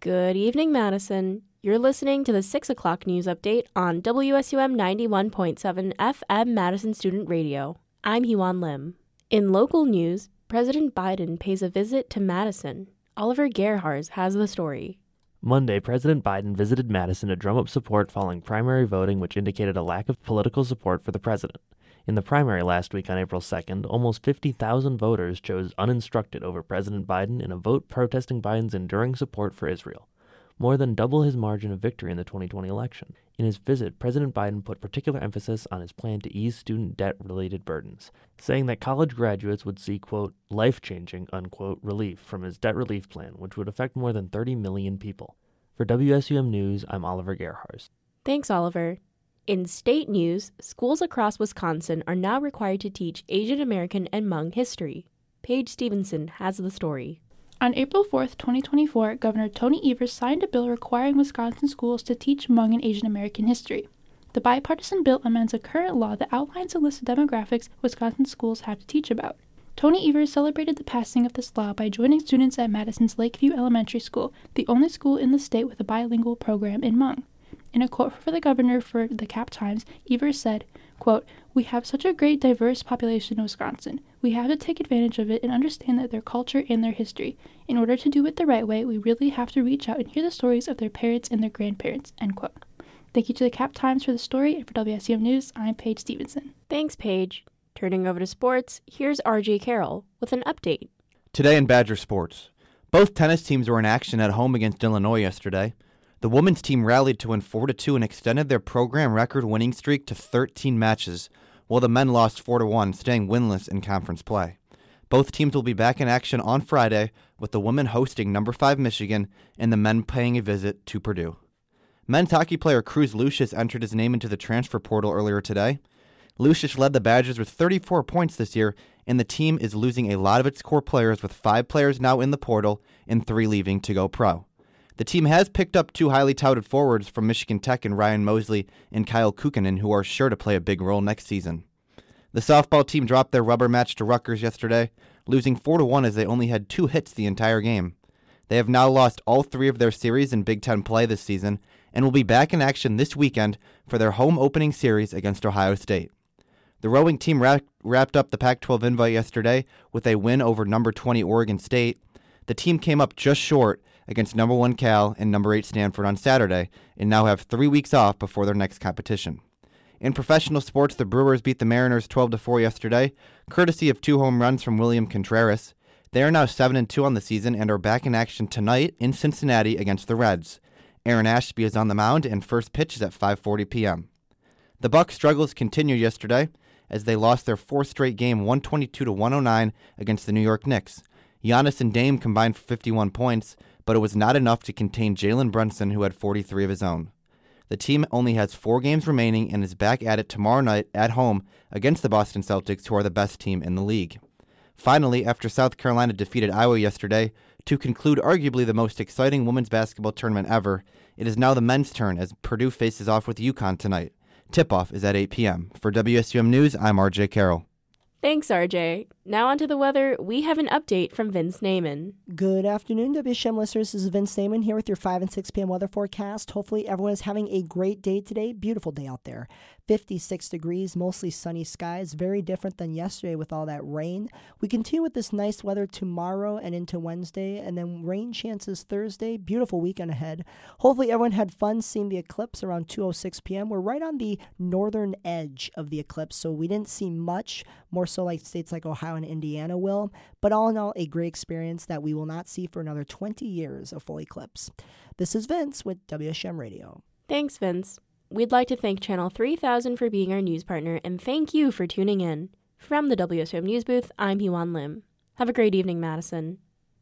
Good evening, Madison. You're listening to the 6 o'clock news update on WSUM 91.7 FM Madison Student Radio. I'm Hewan Lim. In local news, President Biden pays a visit to Madison. Oliver Gerhardt has the story. Monday, President Biden visited Madison to drum up support following primary voting, which indicated a lack of political support for the president. In the primary last week on April 2nd, almost 50,000 voters chose uninstructed over President Biden in a vote protesting Biden's enduring support for Israel, more than double his margin of victory in the 2020 election. In his visit, President Biden put particular emphasis on his plan to ease student debt-related burdens, saying that college graduates would see, quote, life-changing, unquote, relief from his debt relief plan, which would affect more than 30 million people. For WSUM News, I'm Oliver Gerhardt. Thanks, Oliver. In state news, schools across Wisconsin are now required to teach Asian American and Hmong history. Paige Stevenson has the story. On April 4, 2024, Governor Tony Evers signed a bill requiring Wisconsin schools to teach Hmong and Asian American history. The bipartisan bill amends a current law that outlines a list of demographics Wisconsin schools have to teach about. Tony Evers celebrated the passing of this law by joining students at Madison's Lakeview Elementary School, the only school in the state with a bilingual program in Hmong. In a quote for the governor for the Cap Times, Evers said, quote, "We have such a great diverse population in Wisconsin. We have to take advantage of it and understand that their culture and their history. In order to do it the right way, we really have to reach out and hear the stories of their parents and their grandparents," end quote. Thank you to the Cap Times for the story, and for WSUM News, I'm Paige Stevenson. Thanks, Paige. Turning over to sports, here's RJ Carroll with an update. Today in Badger sports, both tennis teams were in action at home against Illinois yesterday. The women's team rallied to win 4-2 and extended their program record winning streak to 13 matches, while the men lost 4-1, staying winless in conference play. Both teams will be back in action on Friday, with the women hosting number 5 Michigan and the men paying a visit to Purdue. Men's hockey player Cruz Lucius entered his name into the transfer portal earlier today. Lucius led the Badgers with 34 points this year, and the team is losing a lot of its core players, with 5 players now in the portal and 3 leaving to go pro. The team has picked up 2 highly touted forwards from Michigan Tech in Ryan Mosley and Kyle Kukkonen, who are sure to play a big role next season. The softball team dropped their rubber match to Rutgers yesterday, losing 4-1 as they only had 2 hits the entire game. They have now lost all 3 of their series in Big Ten play this season and will be back in action this weekend for their home opening series against Ohio State. The rowing team wrapped up the Pac-12 invite yesterday with a win over number 20 Oregon State. The team came up just short against number 1 Cal and number 8 Stanford on Saturday, and now have 3 weeks off before their next competition. In professional sports, the Brewers beat the Mariners 12-4 yesterday, courtesy of 2 home runs from William Contreras. They are now 7-2 on the season and are back in action tonight in Cincinnati against the Reds. Aaron Ashby is on the mound, and first pitch is at 5:40 p.m. The Bucs' struggles continued yesterday as they lost their 4th straight game 122-109 against the New York Knicks. Giannis and Dame combined for 51 points, but it was not enough to contain Jalen Brunson, who had 43 of his own. The team only has 4 games remaining and is back at it tomorrow night at home against the Boston Celtics, who are the best team in the league. Finally, after South Carolina defeated Iowa yesterday to conclude arguably the most exciting women's basketball tournament ever, it is now the men's turn as Purdue faces off with UConn tonight. Tip-off is at 8 p.m. For WSUM News, I'm RJ Carroll. Thanks, RJ. Now onto the weather, we have an update from Vince Naiman. Good afternoon, WSUM listeners. This is Vince Naiman here with your 5 and 6 p.m. weather forecast. Hopefully everyone is having a great day today. Beautiful day out there. 56 degrees, mostly sunny skies. Very different than yesterday with all that rain. We continue with this nice weather tomorrow and into Wednesday, and then rain chances Thursday. Beautiful weekend ahead. Hopefully everyone had fun seeing the eclipse around 2:06 p.m. We're right on the northern edge of the eclipse, so we didn't see much, more so like states like Ohio and Indiana will. But all in all, a great experience that we will not see for another 20 years of full eclipse. This is Vince with WSUM Radio. Thanks, Vince. We'd like to thank Channel 3000 for being our news partner, and thank you for tuning in. From the WSUM News Booth, I'm Hewan Lim. Have a great evening, Madison.